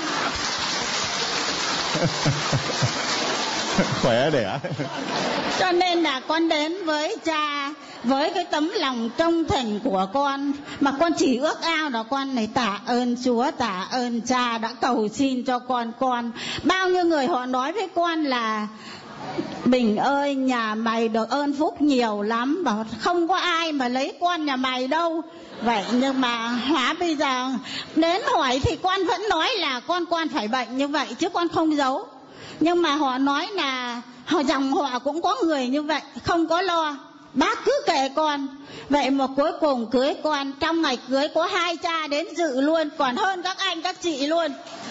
khỏe đẻ. Cho nên là con đến với cha với cái tấm lòng trung thành của con, mà con chỉ ước ao là con này tạ ơn Chúa, tạ ơn cha đã cầu xin cho con. Bao nhiêu người họ nói với con là Bình ơi, nhà mày được ơn phúc nhiều lắm, bảo không có ai mà lấy con nhà mày đâu. Vậy nhưng mà hóa bây giờ đến hỏi thì con vẫn nói là con phải bệnh như vậy chứ con không giấu. Nhưng mà họ nói là dòng họ cũng có người như vậy, không có lo, bác cứ kệ con. Vậy mà cuối cùng cưới con, trong ngày cưới có 2 cha đến dự luôn, còn hơn các anh các chị luôn.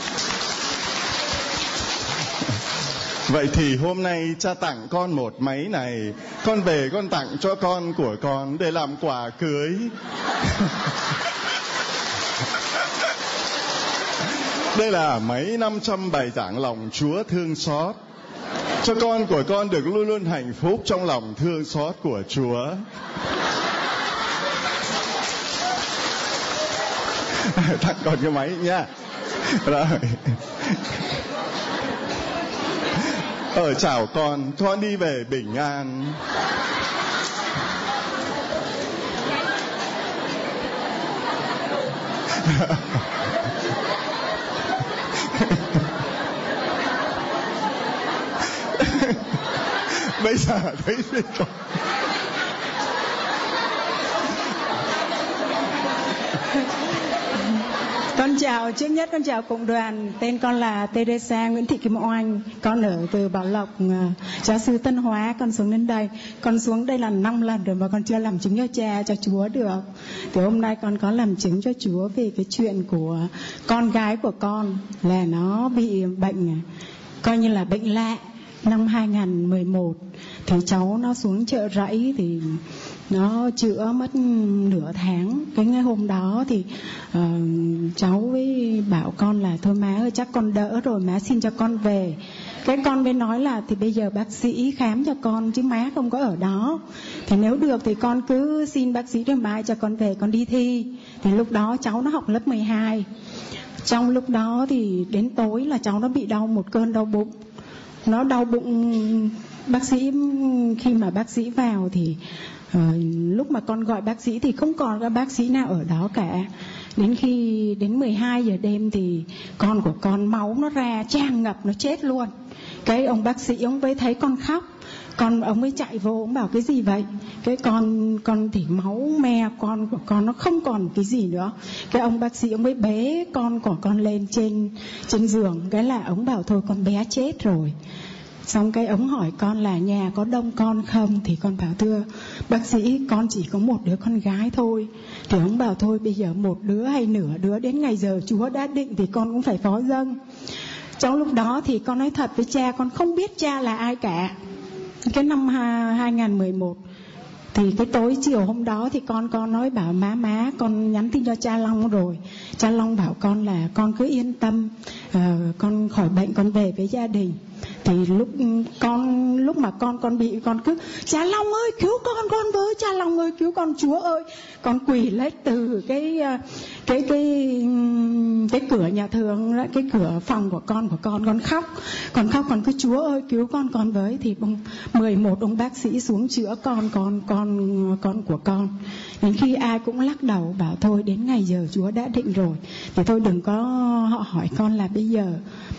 Vậy thì hôm nay cha tặng con một máy này, con về con tặng cho con của con để làm quà cưới. Đây là máy 500 bài giảng lòng Chúa thương xót, cho con của con được luôn luôn hạnh phúc trong lòng thương xót của Chúa. Tặng con cái máy nha. Rồi. Chào con đi về bình an. Bây giờ thấy con. Con chào, trước nhất con chào cộng đoàn. Tên con là Teresa Nguyễn Thị Kim Oanh. Con ở từ Bảo Lộc, giáo sư Tân Hóa. Con xuống đến đây. Con xuống đây là 5 lần rồi mà con chưa làm chứng cho cha, cho Chúa được. Thì hôm nay con có làm chứng cho Chúa về cái chuyện của con gái của con là nó bị bệnh, coi như là bệnh lạ. Năm 2011 thì cháu nó xuống chợ Rẫy thì nó chữa mất nửa tháng. Cái ngày hôm đó thì cháu với bảo con là thôi má ơi, chắc con đỡ rồi, má xin cho con về. Cái con mới nói là thì bây giờ bác sĩ khám cho con chứ má không có ở đó, thì nếu được thì con cứ xin bác sĩ rồi mai cho con về con đi thi. Thì lúc đó cháu nó học lớp 12. Trong lúc đó thì đến tối là cháu nó bị một cơn đau bụng. Nó đau bụng, bác sĩ khi mà bác sĩ vào thì lúc mà con gọi bác sĩ thì không còn có bác sĩ nào ở đó cả. Đến khi đến 12 giờ đêm thì con của con máu nó ra tràn ngập, nó chết luôn. Cái ông bác sĩ ông mới thấy con khóc, Ông ấy chạy vô, ông bảo cái gì vậy? Cái con thì máu me con của con nó không còn cái gì nữa. Cái ông bác sĩ ông ấy bế con của con lên trên giường. Cái là ông bảo thôi con bé chết rồi. Xong cái ông hỏi con là nhà có đông con không? Thì con bảo thưa bác sĩ con chỉ có một đứa con gái thôi. Thì ông bảo thôi bây giờ một đứa hay nửa đứa đến ngày giờ Chúa đã định thì con cũng phải phó dâng. Trong lúc đó thì con nói thật với cha, con không biết cha là ai cả. Cái năm 2011 thì cái tối chiều hôm đó thì con nói bảo má con nhắn tin cho cha Long rồi. Cha Long bảo con là con cứ yên tâm, con khỏi bệnh con về với gia đình. Thì lúc mà con bị con cứ cha Long ơi cứu con với, cha Long ơi cứu con, Chúa ơi. Con quỳ lết từ cái cửa nhà thương, cái cửa phòng của con khóc con cứ Chúa ơi cứu con với. Thì 11 ông bác sĩ xuống chữa con của con. Đến khi ai cũng lắc đầu bảo thôi đến ngày giờ Chúa đã định rồi. Thì thôi đừng có họ hỏi con là bây giờ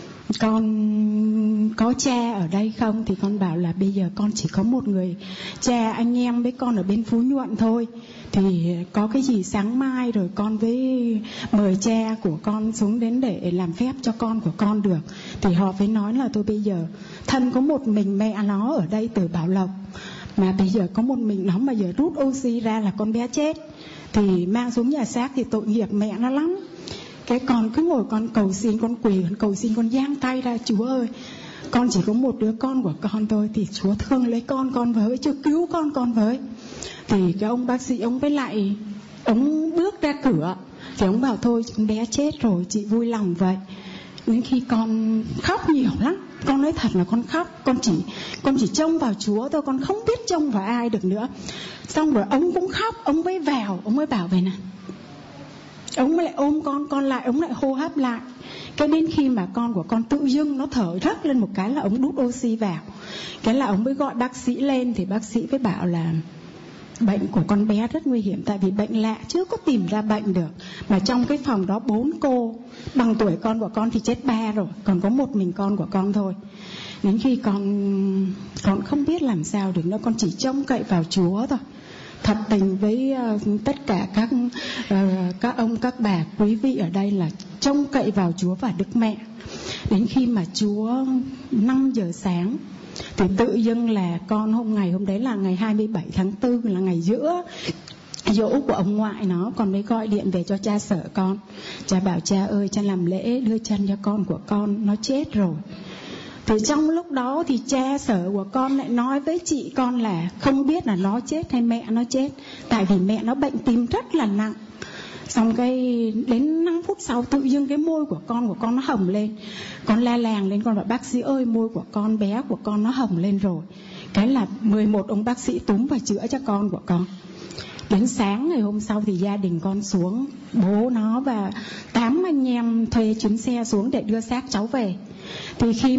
con có cha ở đây không, thì con bảo là bây giờ con chỉ có một người cha, anh em với con ở bên Phú Nhuận thôi. Thì có cái gì sáng mai rồi con với mời cha của con xuống đến để làm phép cho con của con được. Thì họ phải nói là tôi bây giờ thân có một mình mẹ nó ở đây từ Bảo Lộc, mà bây giờ có một mình nó mà giờ rút oxy ra là con bé chết, thì mang xuống nhà xác thì tội nghiệp mẹ nó lắm. Cái con cứ ngồi con cầu xin, con quỳ, con cầu xin, con giang tay ra, Chúa ơi con chỉ có một đứa con của con thôi, thì Chúa thương lấy con với, Chúa cứu con với. Thì cái ông bác sĩ ông với lại ông bước ra cửa thì ông bảo thôi con bé chết rồi, chị vui lòng vậy. Đến khi con khóc nhiều lắm, con nói thật là con khóc, con chỉ trông vào Chúa thôi, con không biết trông vào ai được nữa. Xong rồi ông cũng khóc, ông mới bảo về này, ông lại ôm con lại, ông lại hô hấp lại. Cái đến khi mà con của con tự dưng nó thở rắc lên một cái là ông đút oxy vào. Cái là ông mới gọi bác sĩ lên, thì bác sĩ mới bảo là bệnh của con bé rất nguy hiểm, tại vì bệnh lạ chưa có tìm ra bệnh được. Mà trong cái phòng đó 4 cô bằng tuổi con của con thì chết 3 rồi, còn có một mình con của con thôi. Đến khi con không biết làm sao được nữa, con chỉ trông cậy vào Chúa thôi. Thật tình với tất cả các ông các bà quý vị ở đây là trông cậy vào Chúa và Đức Mẹ. Đến khi mà Chúa 5 giờ sáng thì tự dưng là con hôm đấy là ngày 27 tháng 4 là ngày giữa giỗ của ông ngoại nó, còn mới gọi điện về cho cha Sở con. Cha bảo cha ơi cha làm lễ đưa chân cho con của con, nó chết rồi. Thì trong lúc đó thì cha Sở của con lại nói với chị con là không biết là nó chết hay mẹ nó chết, tại vì mẹ nó bệnh tim rất là nặng. Xong cái đến 5 phút sau tự dưng cái môi của con nó hồng lên. Con la làng lên, con bảo bác sĩ ơi môi của con, bé của con nó hồng lên rồi. Cái là 11 ông bác sĩ túm và chữa cho con của con. Đến sáng ngày hôm sau thì gia đình con xuống, bố nó và 8 anh em thuê chuyến xe xuống để đưa xác cháu về. Thì khi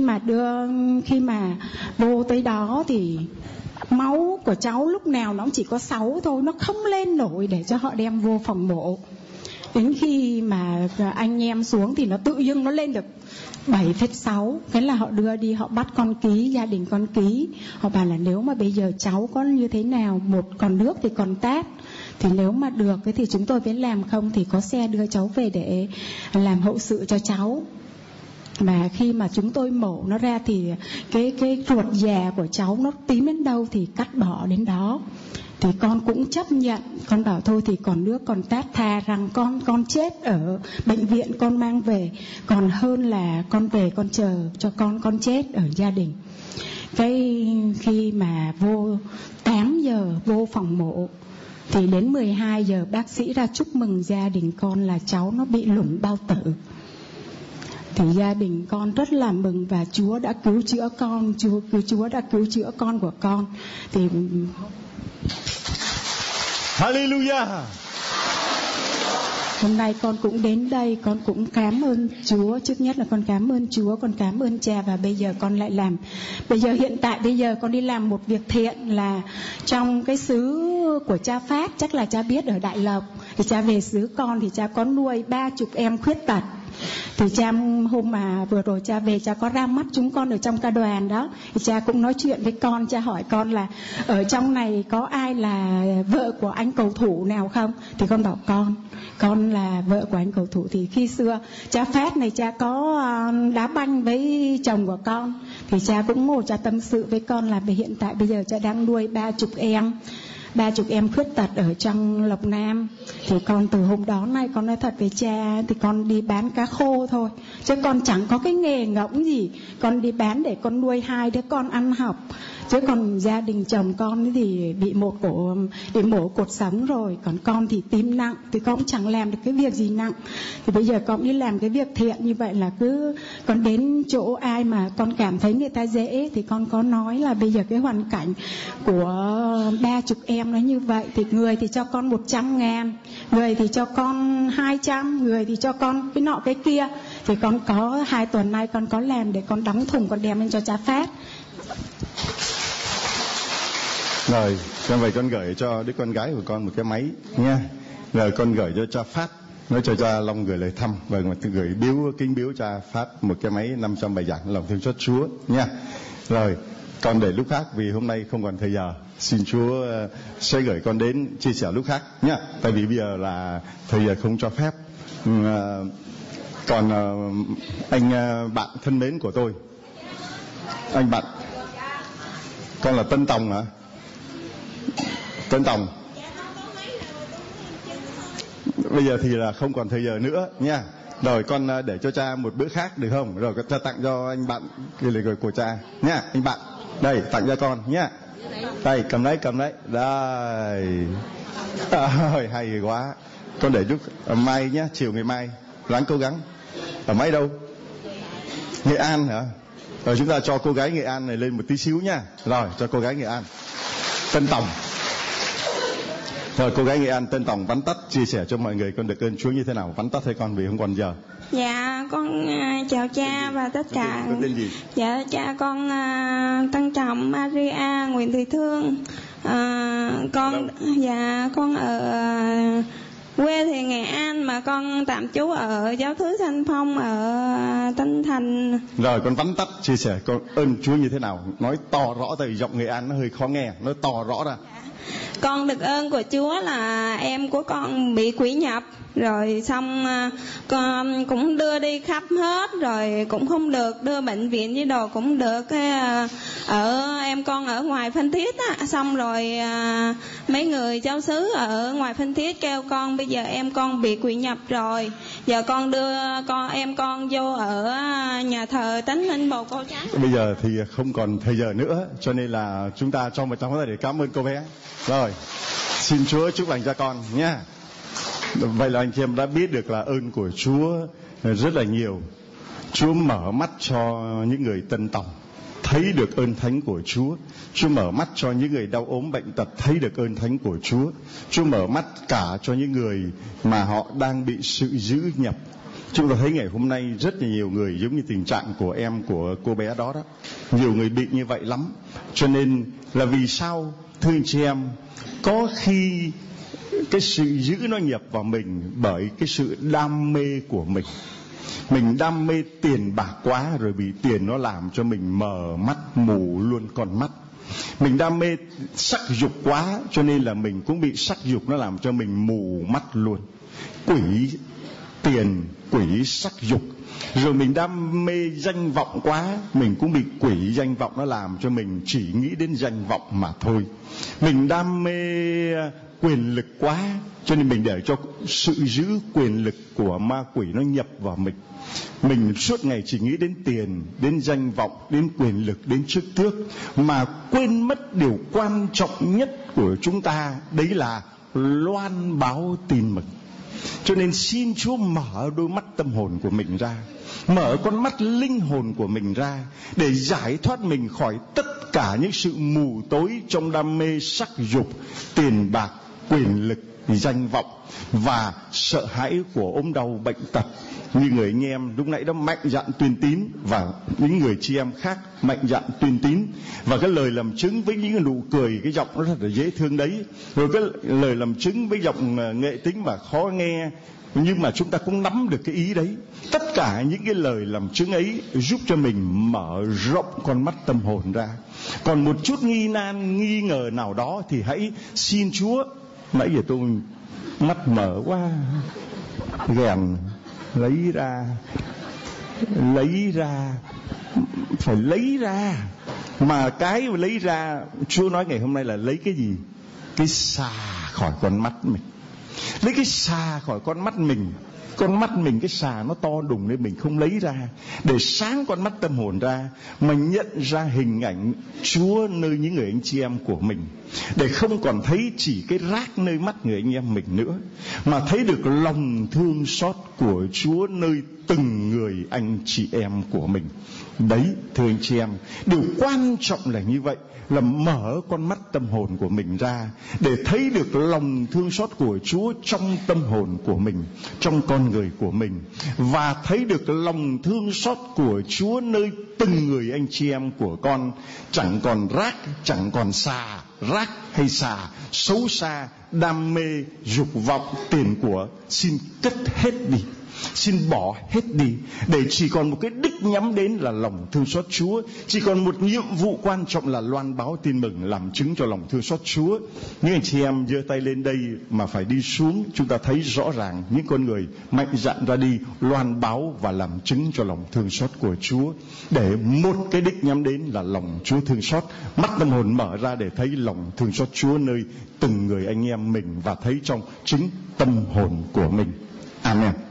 mà vô tới đó thì máu của cháu lúc nào nó chỉ có 6 thôi, nó không lên nổi để cho họ đem vô phòng mổ. Đến khi mà anh em xuống thì nó tự dưng nó lên được 7,6. Cái là họ đưa đi, họ bắt con ký, gia đình con ký. Họ bảo là nếu mà bây giờ cháu có như thế nào, một còn nước thì còn tát, thì nếu mà được thì chúng tôi phải làm, không thì có xe đưa cháu về để làm hậu sự cho cháu. Mà khi mà chúng tôi mổ nó ra thì cái ruột già của cháu nó tím đến đâu thì cắt bỏ đến đó. Thì con cũng chấp nhận, con bảo thôi thì còn nước còn tát, thà rằng con chết ở bệnh viện con mang về còn hơn là con về con chờ cho con chết ở gia đình. Cái khi mà vô 8 giờ vô phòng mổ thì đến 12 giờ bác sĩ ra chúc mừng gia đình con là cháu nó bị lủng bao tử. Thì gia đình con rất là mừng và Chúa đã cứu chữa con, Chúa đã cứu chữa con của con. Thì Hallelujah. hôm nay con cũng đến đây, con cũng cảm ơn Chúa. Trước nhất là con cảm ơn Chúa, con cảm ơn cha, và bây giờ con lại làm. Hiện tại con đi làm một việc thiện là trong cái xứ của cha Phát, chắc là cha biết ở Đại Lộc. Thì cha về xứ con thì cha có nuôi 30 em khuyết tật. Thì cha hôm mà vừa rồi cha về, cha có ra mắt chúng con ở trong ca đoàn đó, thì cha cũng nói chuyện với con. Cha hỏi con là ở trong này có ai là vợ của anh cầu thủ nào không? Thì con bảo con là vợ của anh cầu thủ. Thì khi xưa cha Phát này cha có đá banh với chồng của con, thì cha cũng ngồi cha tâm sự với con là hiện tại bây giờ cha đang nuôi 30 em khuyết tật ở trong Lộc Nam. Thì con từ hôm đó nay con nói thật với cha, thì con đi bán cá khô thôi, chứ con chẳng có cái nghề ngỗng gì. Con đi bán để con nuôi 2 đứa con ăn học, chứ còn gia đình chồng con thì bị mổ cột sống rồi, còn con thì tim nặng, thì con cũng chẳng làm được cái việc gì nặng. Thì bây giờ con đi làm cái việc thiện như vậy là cứ con đến chỗ ai mà con cảm thấy người ta dễ, thì con có nói là bây giờ cái hoàn cảnh của 30 em nó như vậy, thì người thì cho con 100.000, người thì cho con 200, người thì cho con cái nọ cái kia. Thì con có 2 tuần nay con có làm để con đóng thùng con đem lên cho cha Phát. Rồi, cho vậy con gửi cho đứa con gái của con một cái máy nha. Rồi con gửi cho cha Phát, nói cho cha Long gửi lời thăm, và gửi kính biếu cha Phát một cái máy 500 bài giảng lòng thương xót Chúa nha. Rồi, con để lúc khác vì hôm nay không còn thời giờ. Xin Chúa sẽ gửi con đến chia sẻ lúc khác nhé. Tại vì bây giờ là thời giờ không cho phép. Còn anh bạn thân mến của tôi, anh bạn, con là Tân Tòng hả? Tân Tòng. Bây giờ thì là không còn thời giờ nữa nha. Rồi con để cho cha một bữa khác được không? Rồi cha tặng cho anh bạn cái lời của cha nha. Anh bạn, đây tặng cho con nhá. Đây cầm đấy. Đây. Hay quá. Con để giúp mai nhá, chiều ngày mai ráng cố gắng. Ở máy đâu? Nghệ An hả? Rồi chúng ta cho cô gái Nghệ An này lên một tí xíu nha. Rồi cho cô gái Nghệ An. Tân Tòng. Rồi cô gái Nghệ An Tân Tòng vắn tắt chia sẻ cho mọi người con được ơn Chúa như thế nào. Vắn tắt thôi con vì không còn giờ. Dạ con chào cha và tất cả. Con tên gì? Dạ cha con Tân Trọng Maria Nguyễn Thị Thương. Con dạ con ở quê thì Nghệ An mà con tạm trú ở giáo xứ Thanh Phong ở Tân Thành. Rồi con vắn tắt chia sẻ con ơn Chúa như thế nào, nói to rõ, tại vì giọng Nghệ An nó hơi khó nghe, nói to rõ ra. Con được ơn của Chúa là em của con bị quỷ nhập, rồi xong con cũng đưa đi khắp hết rồi cũng không được, đưa bệnh viện với đồ cũng được. Cái ở em con ở ngoài Phan Thiết á, xong rồi mấy người giáo xứ ở ngoài Phan Thiết kêu con bây giờ em con bị quỷ nhập rồi, giờ con đưa em con vô ở nhà thờ Tánh Linh Bồ Câu Trắng. Bây giờ thì không còn thời giờ nữa, cho nên là chúng ta cho một tràng để cảm ơn cô bé. Rồi, xin Chúa chúc lành cho con nhé. Vậy là anh chị em đã biết được là ơn của Chúa rất là nhiều. Chúa mở mắt cho những người Tân Tòng thấy được ơn thánh của Chúa. Chúa mở mắt cho những người đau ốm bệnh tật thấy được ơn thánh của Chúa. Chúa mở mắt cả cho những người mà họ đang bị sự dữ nhập. Chúng ta thấy ngày hôm nay rất là nhiều người giống như tình trạng của em của cô bé đó. Nhiều người bị như vậy lắm. Cho nên là vì sao thưa anh chị em, có khi cái sự dữ nó nhập vào mình bởi cái sự đam mê của mình. Mình đam mê tiền bạc quá rồi bị tiền nó làm cho mình mờ mắt, mù luôn con mắt. Mình đam mê sắc dục quá cho nên là mình cũng bị sắc dục nó làm cho mình mù mắt luôn. Quỷ tiền, quỷ sắc dục. Rồi mình đam mê danh vọng quá, mình cũng bị quỷ danh vọng nó làm cho mình chỉ nghĩ đến danh vọng mà thôi. Mình đam mê quyền lực quá, cho nên mình để cho sự giữ quyền lực của ma quỷ nó nhập vào mình. Mình suốt ngày chỉ nghĩ đến tiền, đến danh vọng, đến quyền lực, đến chức tước, mà quên mất điều quan trọng nhất của chúng ta, đấy là loan báo tin mừng. Cho nên xin Chúa mở đôi mắt tâm hồn của mình ra, mở con mắt linh hồn của mình ra, để giải thoát mình khỏi tất cả những sự mù tối trong đam mê sắc dục, tiền bạc, quyền lực, danh vọng và sợ hãi của ốm đau bệnh tật. Như người anh em lúc nãy đã mạnh dạn tuyên tín, và những người chị em khác mạnh dạn tuyên tín, và cái lời làm chứng với những cái nụ cười, cái giọng nó rất là dễ thương đấy, rồi cái lời làm chứng với giọng nghệ tính mà khó nghe, nhưng mà chúng ta cũng nắm được cái ý đấy. Tất cả những cái lời làm chứng ấy giúp cho mình mở rộng con mắt tâm hồn ra. Còn một chút nghi ngờ nào đó thì hãy xin Chúa. Nãy giờ tôi mắt mở quá, ghèn lấy ra, phải lấy ra. Mà cái lấy ra, Chúa nói ngày hôm nay là lấy cái gì? Cái xà khỏi con mắt mình. Lấy cái xà khỏi con mắt mình. Con mắt mình cái xà nó to đùng nên mình không lấy ra, để sáng con mắt tâm hồn ra, mà nhận ra hình ảnh Chúa nơi những người anh chị em của mình, để không còn thấy chỉ cái rác nơi mắt người anh em mình nữa, mà thấy được lòng thương xót của Chúa nơi từng người anh chị em của mình. Đấy, thưa anh chị em, điều quan trọng là như vậy, là mở con mắt tâm hồn của mình ra để thấy được lòng thương xót của Chúa trong tâm hồn của mình, trong con người của mình, và thấy được lòng thương xót của Chúa nơi từng người anh chị em của con. Chẳng còn rác, chẳng còn xà, rác hay xà, xấu xa, đam mê, dục vọng, tiền của, xin cất hết đi, xin bỏ hết đi, để chỉ còn một cái đích nhắm đến là lòng thương xót Chúa. Chỉ còn một nhiệm vụ quan trọng là loan báo tin mừng, làm chứng cho lòng thương xót Chúa. Những anh chị em giơ tay lên đây mà phải đi xuống, chúng ta thấy rõ ràng những con người mạnh dạn ra đi loan báo và làm chứng cho lòng thương xót của Chúa, để một cái đích nhắm đến là lòng Chúa thương xót. Mắt tâm hồn mở ra để thấy lòng thương xót Chúa nơi từng người anh em mình, và thấy trong chính tâm hồn của mình. Amen.